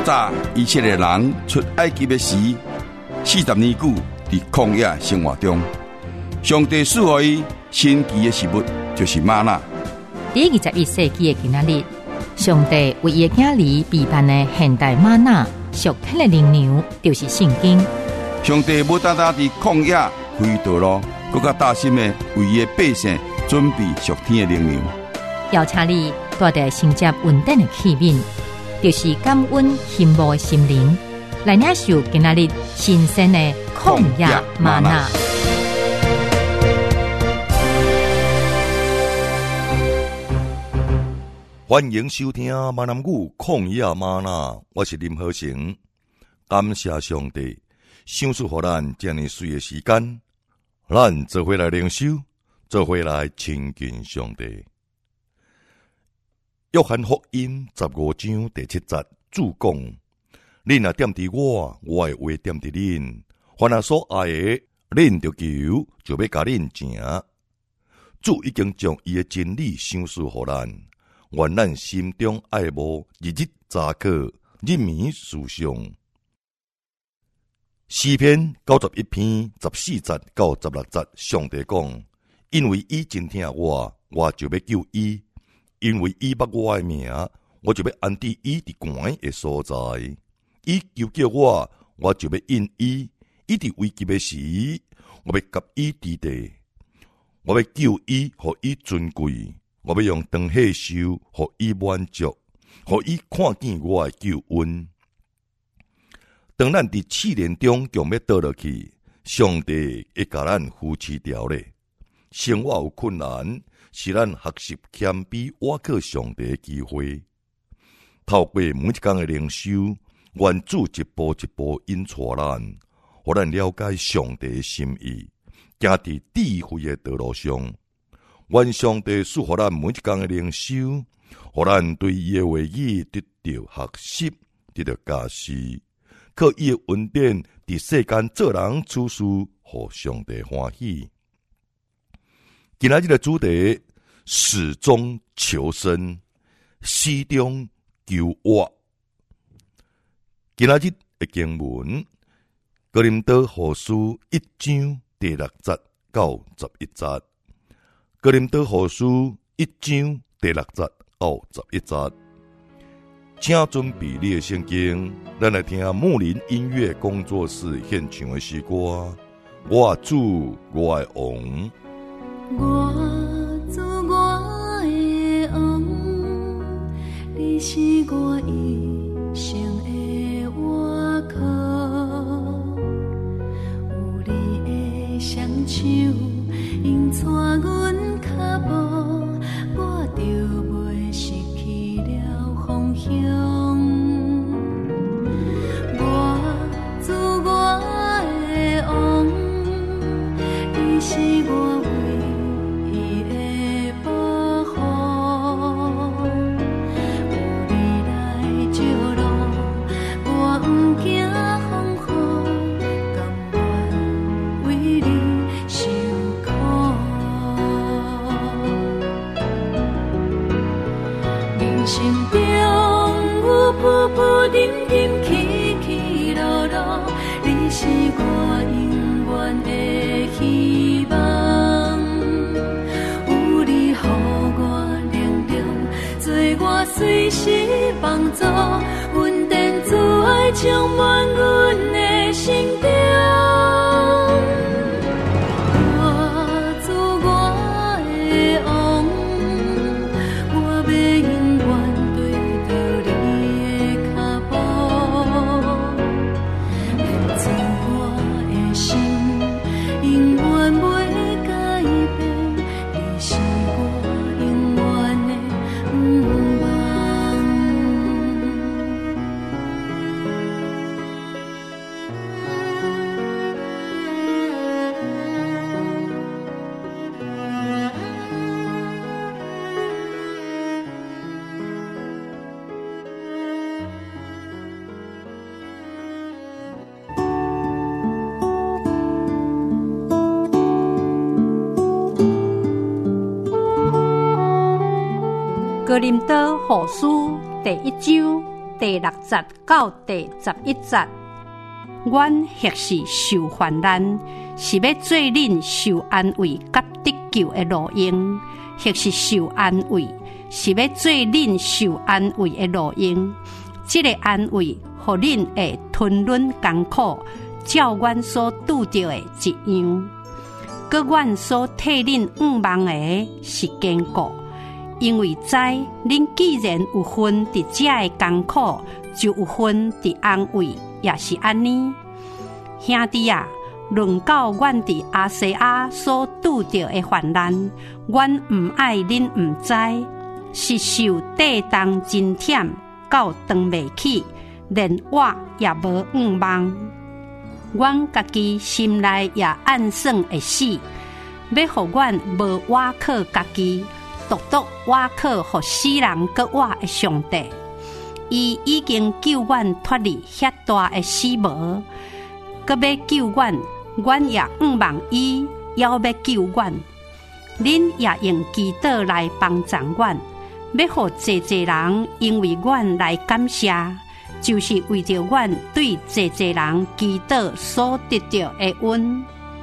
早以色列人出埃及的时，40年久伫曠野生活中，上帝赐予伊神奇的食物，就是吗哪。 第21世纪的今仔日，上帝为伊的囝儿备办的现代吗哪属天的灵粮，就是圣经。 上帝无单单伫曠野开道路，更加大心的为伊的百姓准备属天的灵粮。 邀请你带着承接稳定的器皿，就是感恩羡慕的心灵，来领受今仔日新鲜的曠野嗎哪。 欢迎收听闽南语曠野嗎哪，我是林和成。感谢上帝赏赐予咱这么水的时间，咱做伙来灵修，做伙来亲近上帝。约翰福音15章第7节主讲：恁若踮伫我，我的话踮伫恁，凡若所爱的，恁就求，就要甲恁成。主已经将伊的真理赏赐予咱，愿咱心中爱慕，日日早课，日眠思想。诗篇91篇14节到16节，上帝讲：因为伊真疼我，我就要救伊。因为伊捌我的名，我就要安置伊伫悬的所在。伊求叫我，我就要应伊。伊伫危急的时，我要甲伊治地。我要救伊，互伊尊贵。我要用长岁寿，互伊满足，互伊看见我的救恩。当咱伫试炼中强要倒落去，上帝会甲咱扶持条咧。生活有困难，是咱学习谦卑倚靠上帝的机会。透过每一天的灵修，愿主一步一步引带咱，互咱了解上帝的心意，行伫智慧的道路上。愿上帝赐予咱每一天的灵修，互咱对伊的话语得到学习，得到教示，靠伊的恩典伫世间做人处事，互上帝欢喜。今仔日的主题：始终求生，始终求活。今仔日的经文：哥林多後書1章第6節到11節。哥林多後書1章第6節到11節。請準備你的聖經，咱來聽牧林音樂工作室獻唱的詩歌。我主我的王。 我主我的王，你是我一生的倚靠，有你的雙手引帶阮腳步，我就袂失去了方向。我主我的王，你是我随时帮助，稳定自爱充满阮的心中。我主我的王，我要永远对着你的脚步，献出我的心，永远袂改变。你是我永远的哥林多後書第1章第6节到第11节。阮或是受患难，是要做恁受安慰甲得救的路用；或是受安慰，是要做恁受安慰的路用。这个安慰，互恁会吞忍艰苦，照阮所拄着的一样。搁阮所替恁望的是坚固，因为知恁既然有份伫这的艰苦，就有份伫安慰，也是安尼。兄弟啊，论到阮伫亚细亚所拄着的患难，阮毋爱恁毋知，是受地动真忝，到断袂起，连我也无望。阮家己心内也暗算会死，要互阮无倚靠家己，独倚靠互死人搁活的上帝。伊已经救阮脱离遐大的死亡，搁要救阮，阮也望伊还要救阮。恁也用祈祷来帮助阮，要互济人因为阮来感谢，就是为着阮对济人祈祷所得到的恩。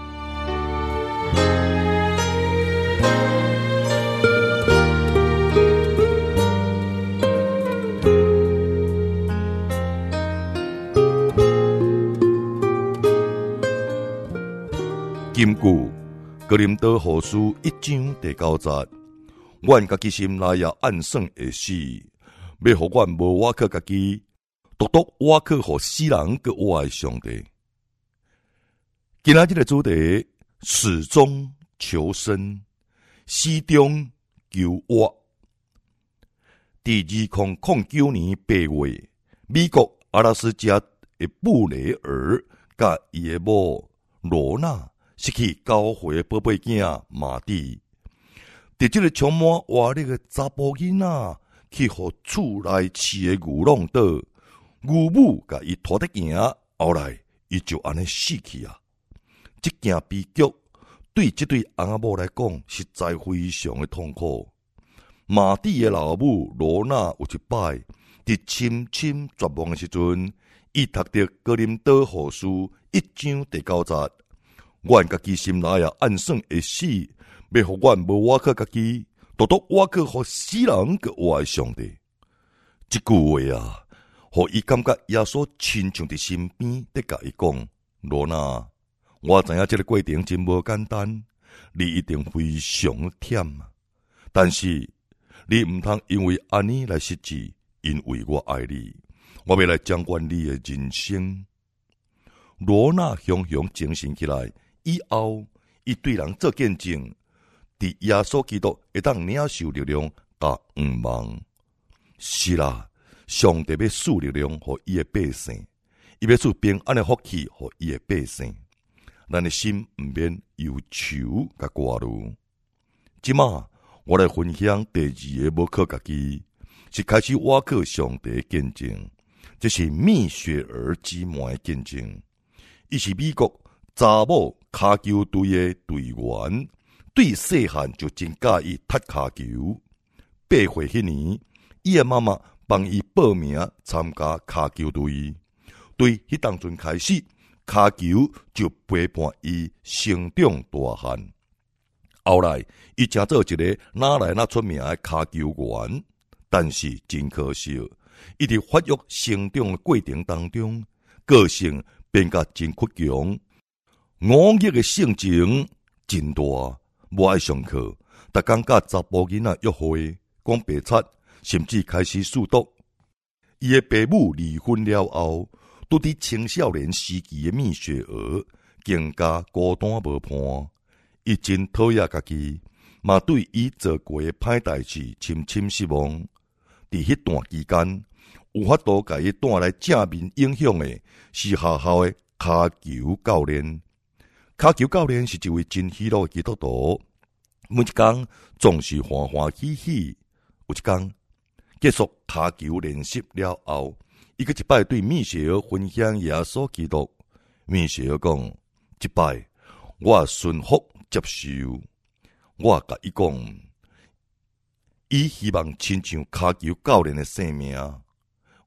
金句哥林多后书1章第9节，阮家己心内也暗算会死，要互阮无倚靠家己，独倚靠互死人搁活的上帝。今仔日的主题，始终求生，始终求活。伫2009年8月，美国阿拉斯加的布雷尔甲伊的某罗娜失去9岁宝贝囝马蒂。伫这个充满活力的查甫囡仔去互厝内饲的牛弄倒，牛母甲伊拖得行，后来伊就安尼死去啊！这件悲剧对这对翁仔某来讲实在非常的痛苦。马蒂的老母罗娜有一摆伫深深绝望的时阵，伊读着哥林多后书1章第9节，阮家己心内也暗算会死，要互阮无倚靠家己，独倚靠互死人搁活的上帝。这句话啊，互伊感觉耶稣亲像伫身边，在甲伊讲：罗娜，我知影这个过程真无简单，你一定非常忝，但是你毋通因为安尼来失志，因为我爱你，我要来掌管你的人生。罗娜雄雄精神起来以后，伊对人做见证，伫耶稣基督会当领受力量甲愿望。是啦，上帝要赐力量互伊的百姓，伊要赐平安的福气互伊的百姓。咱的心毋免忧愁甲挂虑。即马我来分享第2个无靠家己，是开始倚靠上帝的见证。这是蜜雪儿姊妹的见证。伊是美国查某骹球队的队员，对细汉就真喜意踢骹球。8岁迄年，伊的妈妈帮伊报名参加骹球队。对迄当阵开始，骹球就陪伴伊成长大汉。后来，伊成做一个哪来哪出名的骹球员，但是真可惜，伊伫发育成长的过程当中，个性变甲真倔强，忤逆的性情真大，无爱上课，逐工甲查甫囡仔约会，讲白贼，甚至开始吸毒。伊的爸母离婚了后，拄伫青少年时期的蜜雪儿，更加孤单无伴。伊真讨厌家己，嘛对伊做过的歹代志深深失望。伫迄段期间，有法度甲伊带来正面影响的，是学校的骹球教练。骹球教练是一位真喜乐的基督徒，每一天总是欢欢喜喜。有一天结束骹球练习了后，伊个一摆对蜜雪儿分享耶稣基督。蜜雪儿讲：一摆我顺服接受，我甲伊讲，伊希望亲像骹球教练的性命。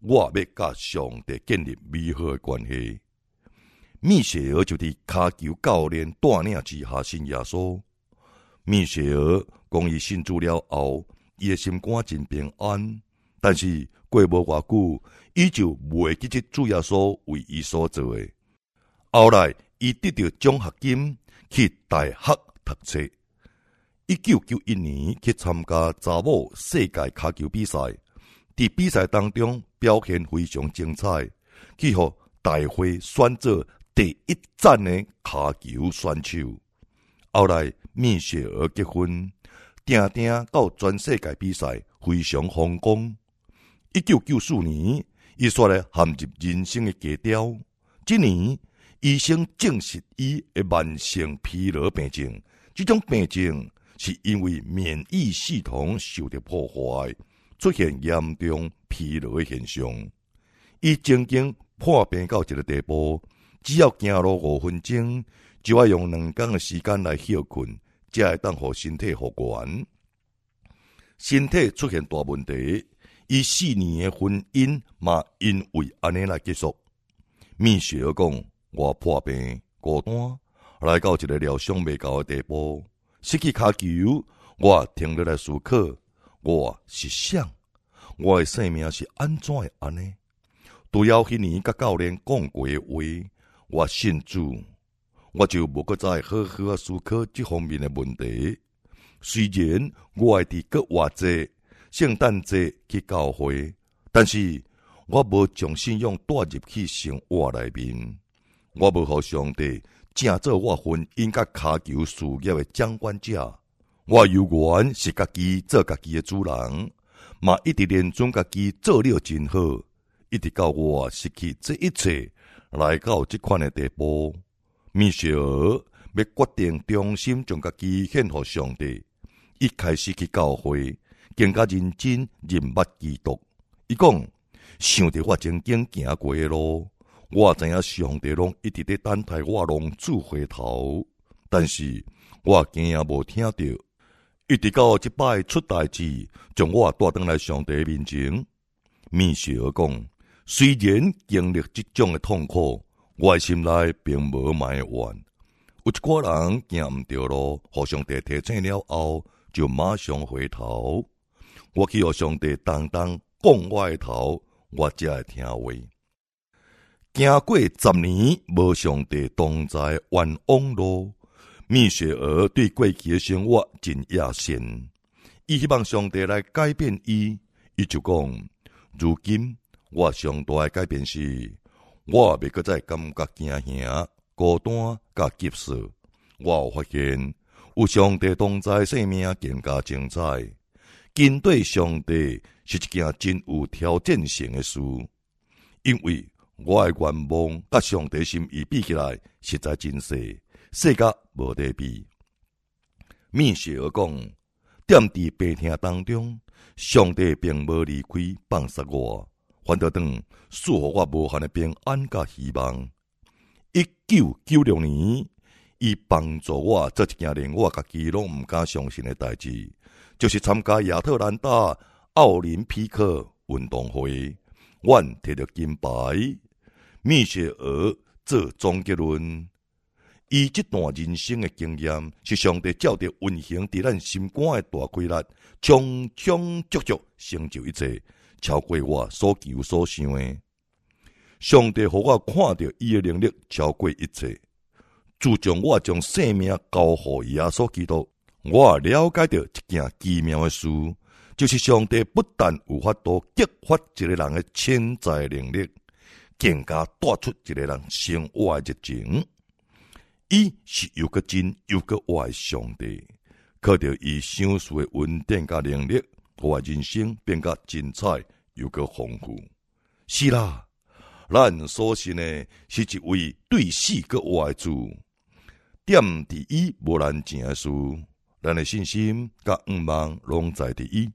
我要甲上帝建立美好的关系。米歇尔就伫骹球教练带领之下信耶稣。米歇尔讲伊信主了后，伊的心肝真平安。但是过无偌久，伊就袂记得主耶稣为伊所做的。后来，伊得到奖学金去大学读册。1991年去参加查某世界骹球比赛，伫比赛当中表现非常精彩，去互大会选做第一赞的骹球选手。后来米歇尔结婚，定定到全世界比赛，非常风光。1994年，伊煞来陷入人生的低潮。这年，医生证实伊的慢性疲劳病症，这种病症是因为免疫系统受到破坏，出现严重疲劳的现象。伊曾经破病到一个地步，只要行路5分钟，就要用2天的时间来休困，才会当互身体复原。身体出现大问题，伊4年的婚姻嘛因为安尼来结束。米歇尔讲，我破病孤单，来到一个疗伤未够的地步。失去骹球，我停落来思考，我是谁？我的生命是安怎的安尼？除了迄年甲教练讲过的话，我信主，我就无搁再好好思考这方面的问题。虽然我会伫国外节、圣诞节去教会，但是我无将信仰带入去生活内面，我无互上帝正做我婚姻甲骹球事业的掌管者。我犹原是家己做家己的主人，嘛一直练准家己做了真好，一直到我失去这一切，来到这款的地步。米歇尔要决定忠心将家己献给上帝，一开始去教会，更加认真认捌基督。伊讲，想着我曾经行过的路，我知影上帝拢一直在等待我浪子回头，但是我惊也无听到，一直到这摆出代志，将我带回来上帝面前。米歇尔讲，虽然经历这种的痛苦，我的心内并无埋怨。有一寡人行唔对路，互上帝提醒了后，就马上回头。我去互上帝当当讲我的头，我才会听话。行过10年，无上帝同在冤枉路。米歇尔对过去的生活真野心，伊希望上帝来改变伊。伊就讲，如今我上大的改变是，我袂搁再感觉惊吓、孤单甲急躁。我有发现，有上帝同在，生命更加精彩。跟对上帝是一件真有挑战性的事，因为我的愿望甲上帝心意比起来，实在真细，细甲无得比。米歇尔讲，踮伫病痛当中，上帝并无离开放杀我，反倒当赐予我无限的平安甲希望。1996年，伊帮助我做一件令我家己拢毋敢相信的代志，就是参加亚特兰大奥林匹克运动会，阮摕到金牌。米歇尔做总结论，伊这段人生的经验是上帝照着运行伫咱心肝的大规律，充充足足成就一切，超过我所求所想的。上帝互我看到伊的能力超过一切。自从我将生命交予耶稣基督，我了解到一件奇妙的事，就是上帝不但有法度激发一个人的潜在能力，更加带出一个人生活的热情。伊是又个真又个活的上帝，靠着伊想事的稳定甲能力，我的人生变甲精彩又个丰富。是啦，咱所信的是一位对死个活的主，点伫伊无难成的事，咱的信心甲愿望拢在伫伊。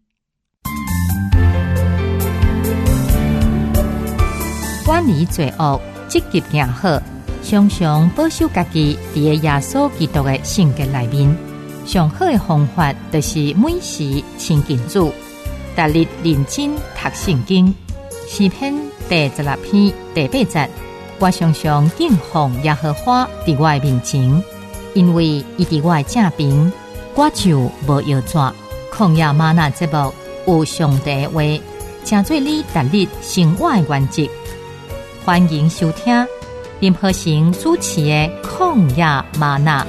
远离罪恶，积极行好，常常保守家己伫个耶稣基督的性格内面。上好的方法就是每时亲近主，逐日认真读圣经。 诗篇第16篇第8节，我常常敬奉耶和华伫我的面前，因为伊伫我的正边，我就无摇拽。旷野吗哪节目有上帝的话，正做你逐日生活的原则。欢迎收听林和成主持的曠野吗哪。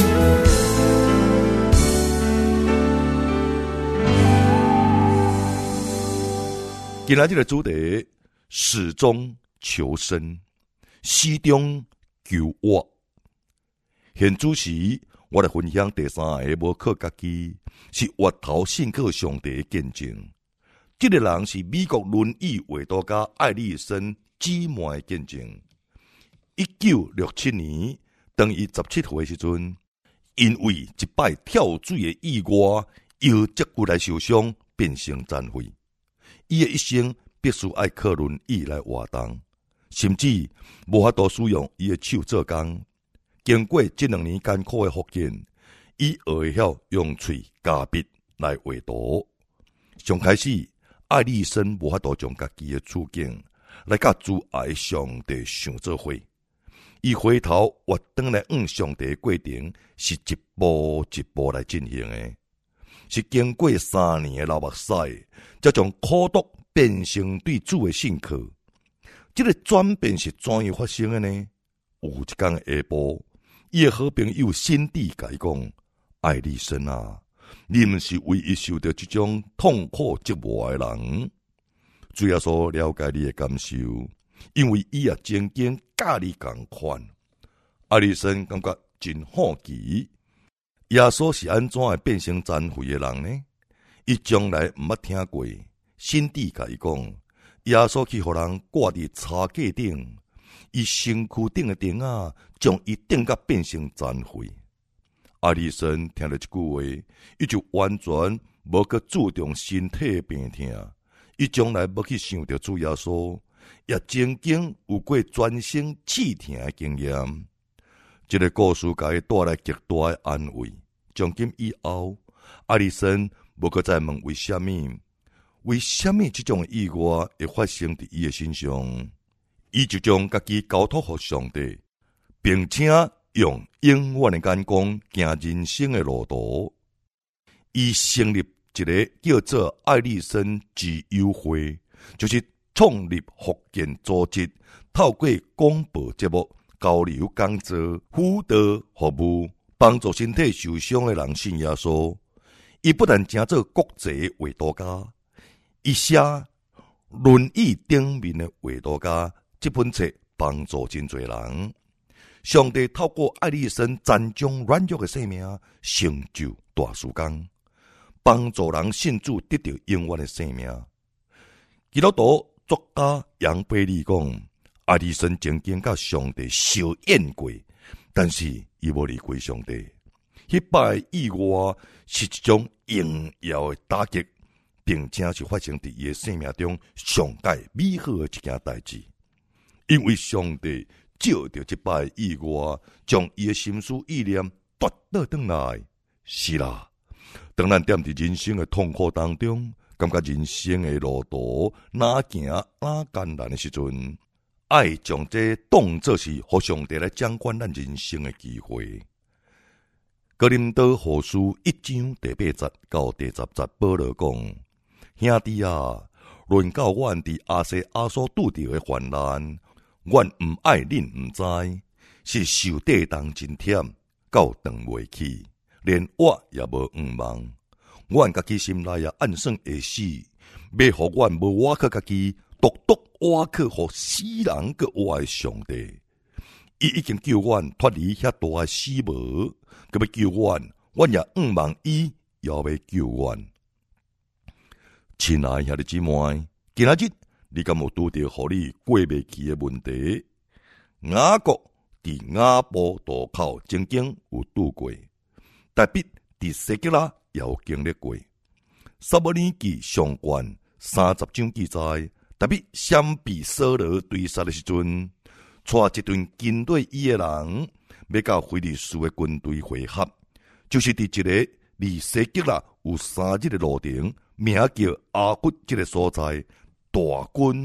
今仔日的主题：始终求生，始终求活。现主时，我来分享第3个无靠家己，是活头信靠上帝的见证。这个人是美国轮椅画图家艾利森姊妹的见证。1967年，当伊17岁的时阵，因为一摆跳水的意外，腰脊骨来受伤，变成残废。伊的一生必须爱靠轮椅来活动，甚至无法度使用伊的手做工。经过这2年艰苦的复健，伊学会晓用喙加笔来画图。上开始，艾利森无法度将家己的处境来甲主爱的上帝想做伙。伊回头活转来上帝的过程，是一步一步来进行的。是经过3年的流目屎，才将苦毒变成对主的信靠。这个转变是怎样发生的呢？有一天下晡，伊的好朋友辛蒂甲伊讲：“艾利森啊，你毋是唯一受到这种痛苦折磨的人。主耶稣了解你的感受，因为伊也曾经甲你同款。”艾利森感觉真好奇。耶稣是安怎会变成残废的人呢？伊从来毋捌听过。辛蒂甲伊讲，耶稣去互人挂伫叉架顶，伊身躯顶的钉仔将伊钉甲变成残废。艾利森听了这句话，伊就完全无去注重身体的病痛，伊从来无去想到主耶稣，也曾经有过全身刺痛的经验。这个故事给伊带来极大的安慰。从今以后，艾利森无再再问为什么这种意外会发生在伊的身上，伊就将家己交托给上帝，并且用永远的眼光行人生的路途。伊成立一个叫做艾利森自由会，就是创立福建组织，透过广播节目、交流讲座、辅导服务，帮助身体受伤的人信耶稣。伊不但成做国际画图家，伊写《轮椅顶面的画图家》这本册帮助真侪人。上帝透过艾利森残障软弱的生命，成就大事工，帮助人信主得到永远的生命。基督徒作家杨培利讲，艾利森曾经甲上帝小演过，但是伊无离开上帝。迄摆意外是一种荣耀的打击，并且是发生在伊的生命中上界美好的一件代志。因为上帝照着这摆意外，将伊的心思意念夺倒转来。是啦，当咱踮伫人生的痛苦当中，感觉人生的路途哪行哪艰难的时阵，爱将这当作是互上帝来掌管咱人生的机会。哥林多后书1章第8节到第10节，保罗讲：兄弟啊，论到阮伫亚细亚所拄着的患难，阮毋爱恁毋知，是受地动真忝，到断袂起，连我也无毋忘。阮家己心内也暗算会死，要互阮无倚靠家己，独倚靠互死人个活的上帝。伊已经叫阮脱离遐大的死魔，佮要救阮也毋忘伊，也要救阮。亲爱兄弟姊妹，今仔日你敢有拄着互你过袂去的问题？雅各伫雅布渡口曾经有拄过，大必伫西吉拉也有经历过。撒母耳记上卷30章记载，大必闪避扫罗追杀的时阵，带一队跟对伊的人，要甲非利士的军队会合，就是伫一个离西吉拉有3日的路程，名叫阿骨这个所在，大军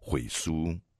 会师。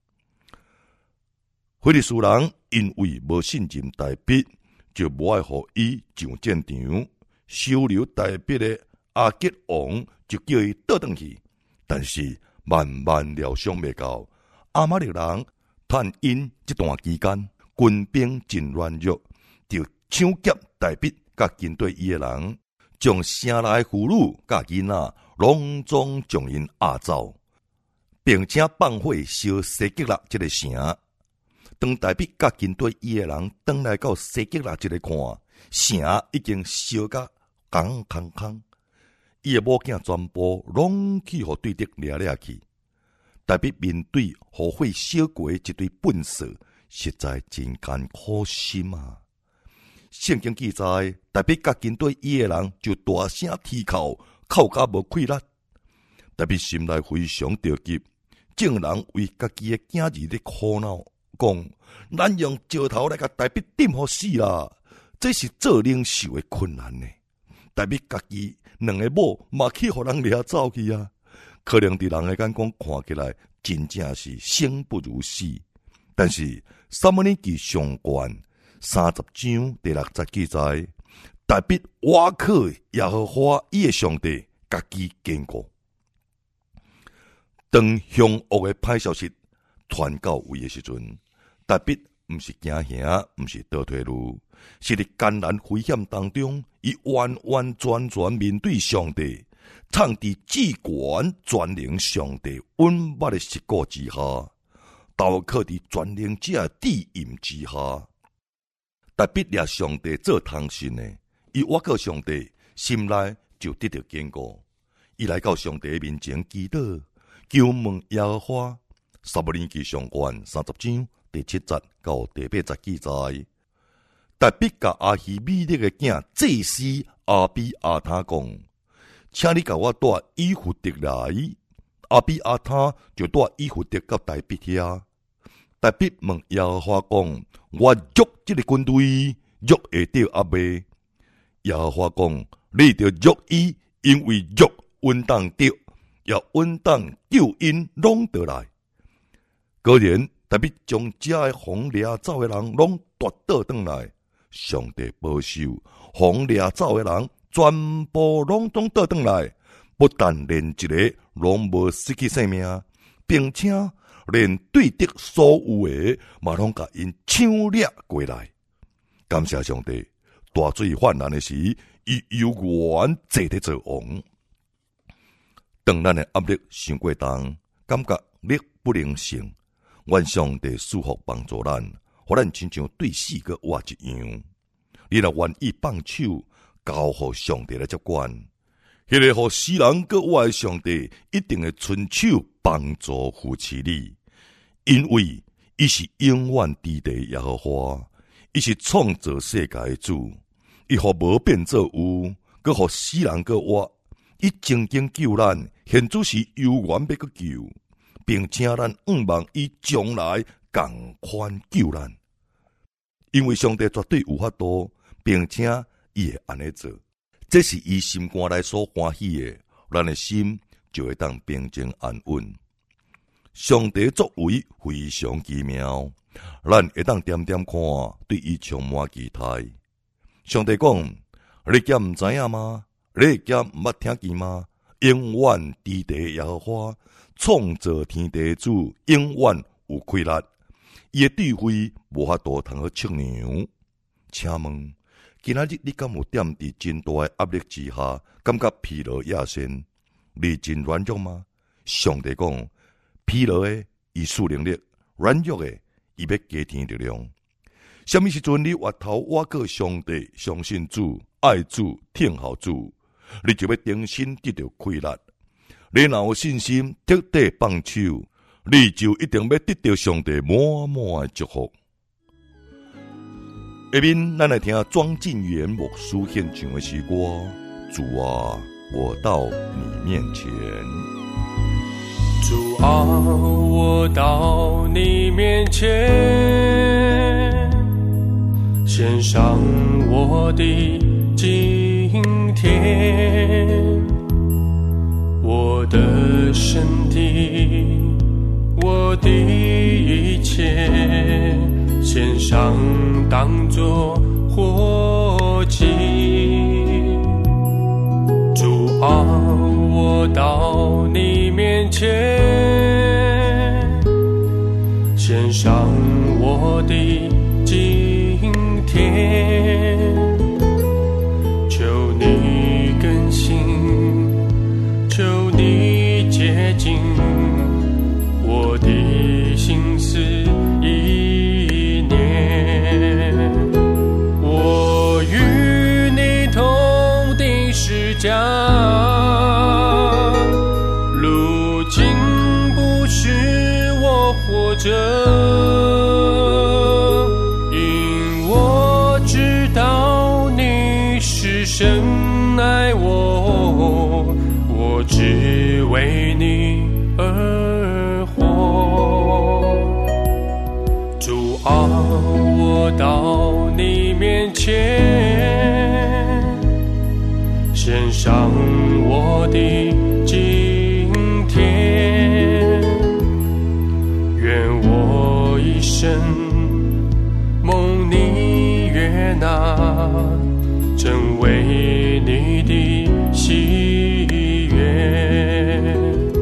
非利士人因为无信任大毕，就无爱互伊上战场。收留大毕的阿吉王就叫伊倒转去，但是万万料想未到，阿玛力人趁因这段期间军兵真软弱，就抢劫大毕甲跟对伊的人，将城内妇女甲囡仔拢总将因押走，并且放火烧西吉勒这个城。当大毕甲跟对伊的人转来到西吉勒这个看，城已经烧甲空空空，伊的某囝全部拢去互对敌掠掠去。大毕面对火火烧过一堆粪扫，实在真艰苦心啊！圣经记载，大毕甲跟对伊的人就大声啼哭，哭甲无气力。大毕心内非常着急，竟然为家己的囝儿咧苦恼，讲：咱用石头来甲大毕钉互死啦！这是做领袖的困难呢。大毕家己两个某嘛去互人掠走去啊！可能伫人的眼光看起来真正是生不如死。但是撒母耳记上卷30章第60记载，大毕倚靠耶和华伊的上帝，家己坚固。当凶恶的歹消息传到位的时阵，大毕毋是惊吓，毋是倒退路，是伫艰难危险当中，伊完完全全面对上帝，藏伫至高全能上帝稳密的实果之下，投靠伫全能者的庇荫之下。大毕掠上帝做通信的，伊倚靠上帝，心内就得到坚固。伊来到上帝面前祈祷，求问耶和华。撒母耳记上卷30章第7节到第8节记载，大毕甲阿希米勒的囝祭司阿比亚他讲：请你甲我带以弗得来。阿比亚他就带以弗得到大毕遐。大毕问耶和华讲：我捉这个军队，捉会到阿未？耶和华讲：你着捉伊，因为捉稳当得，也稳当救因拢得来。果然，大毕将这个红掠走的人拢夺倒转来，上帝保守，红掠走的人全部拢总倒转来，不但连一个拢无失去性命，并且连对敌所有的嘛拢甲因抢掠过来。感谢上帝，大水泛滥的时，伊犹原坐伫做王。当咱的压力伤过重，感觉力不能胜，愿上帝赐福帮助咱，互咱亲像对死个活一样。你若愿意放手，交互上帝来接管，迄个互死人个活的上帝一定会伸手帮助扶持你，因为伊是永远伫地耶和华，伊是创造世界的主，伊互无变做有，佮互死人个活，伊曾经救咱，现主是永远要佮救，并且咱望伊将来共款救咱，因为上帝绝对有法度，并且伊会安尼做，这是伊心肝内所欢喜的，咱的心就会当平静安稳。上帝作为非常奇妙，咱会当点点看，对伊充满期待。上帝讲：你敢毋知影吗？你敢毋捌听见吗？永远伫地耶和华，创造天地主，永远有规律，伊的智慧无法度通好测量。请问，今仔日你敢有踮伫真大的压力之下，感觉疲劳亚身，你真软弱吗？上帝讲：疲劳的伊赐能力，软弱的伊要加添力量。什么时阵你回头倚靠上帝，相信主，爱主，听候主，你就要重新得到规律。你若有信心，彻底放手，你就一定要得到上帝满满的祝福。下面咱来听庄敬元牧师献唱的诗歌《主啊，我到你面前》。 主啊，我到你面前，献上我的今天，我的身体，我上当作火祭。主啊，我到你面前，献上我的今天，求你更新，求你洁净我的心思意念。我与你同定十架，如今不是我活着，因我知道你是深爱我，我只为你而活。主啊，我到你面前，献上我的今天，愿我一生蒙你悦纳，成为你的喜悦。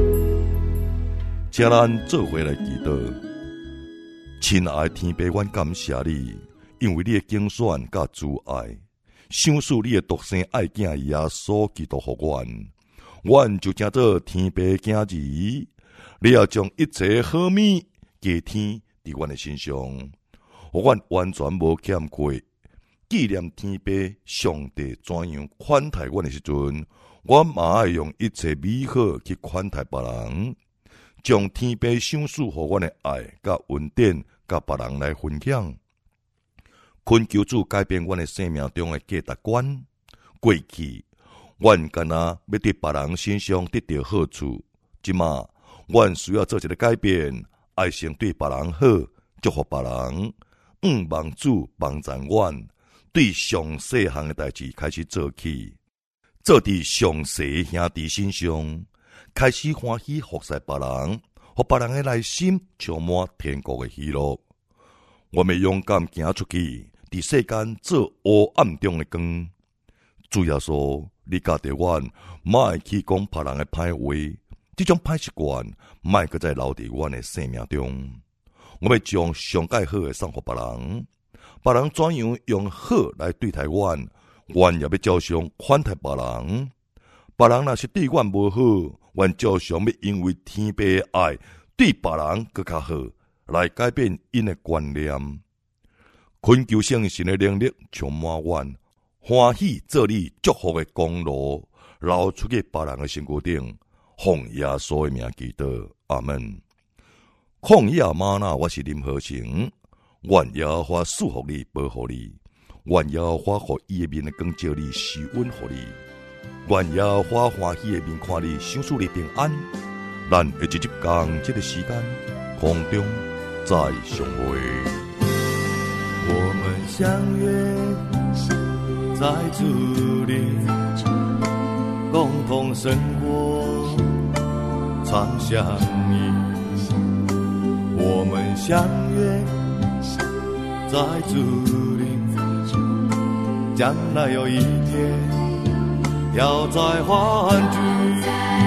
请咱做伙来祈祷。亲爱的天父，阮感谢你，因为你的拣选甲慈爱，赏赐你的独生爱子耶稣基督给阮，阮就正做天父的囝儿。你要将一切好美加添伫阮的身上，互阮完全无欠缺。纪念天父上帝怎样款待阮的时阵，阮嘛爱用一切美好去款待别人，将天父赏赐互阮的爱甲恩典甲别人来分享。恳求主改变阮的生命中的价值观。过去，阮干那要伫别人身上得到好处，即马阮需要做一个改变，爱先对别人好，祝福别人。望主帮助阮，对上细项的代志开始做起，做伫上细兄弟身上，开始欢喜服侍别人，互别人的内心充满天国的喜乐。我们勇敢行出去，伫世间做黑暗中的光。主耶稣，你教导阮，莫去讲别人的歹话，这种歹习惯，莫搁再留伫阮的生命中。我们将上介好的送互别人，别人怎样用好来对待阮，阮也要照常款待别人。别人若是对阮无好，阮照常要因为天父的爱，对别人更较好，来改变因的观念。恳求圣神的能力充满阮，欢喜做你祝福的功劳，流出去别人的身躯顶，奉耶稣的名祈祷，阿门。旷野吗哪，我是林和成，愿耶和华赐福你，保护你，愿耶和华互伊的面的光照你，施恩互你，愿耶和华欢喜的面看你，赏赐你平安。咱会一集讲这个时间，空中再相会。 我们相约在主里，共同生活，常相依。我们相约在主里，将来有一天要再欢聚，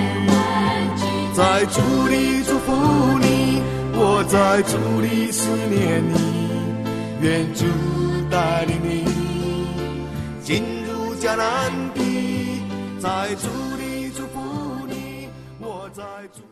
在主里祝福你，我在主里思念你，愿主带领你进入迦南地，在主里祝福你，我在主